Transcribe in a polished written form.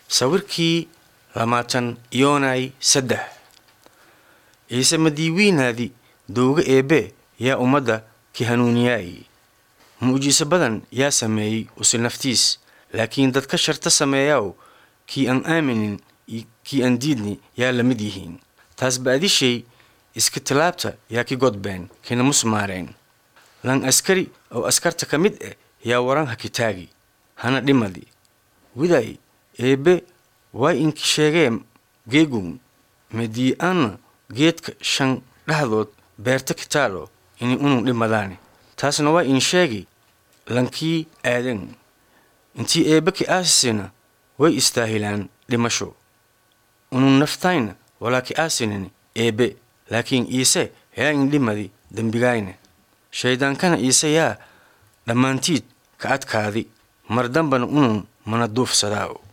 sawirkii lamaatan yoonay saddex ciise madiiwiinaadii dowga eebe yaa ummadda ki hanuuniyay mucjiso badan yaa sameeyey usi naftiis laakiin dadka sharta sameeyaw kii aan aaminin kii aan diidni yaa la mid yihiin taas baadishay iska tilaabta yaa ki godbeen kina musmaareen lan askari oo askarta ka mid yaa waran hakitaagi hana dhimadi widay eebe way inki sheegeen geegun medii aan geedka shan dhahdood beerta kitaalo inay unun dhimadaani taasna waa in sheegi lankii aadan intii eebe ki aasisina way istaahilaan dhimasho unun naftayna walaa ki aasinin eebe laakiin iise yaa in dhimadi dembigayna shaydaankana iise yaa dhammaantiid ka adkaadi mar dambana unun mana duufsadaaw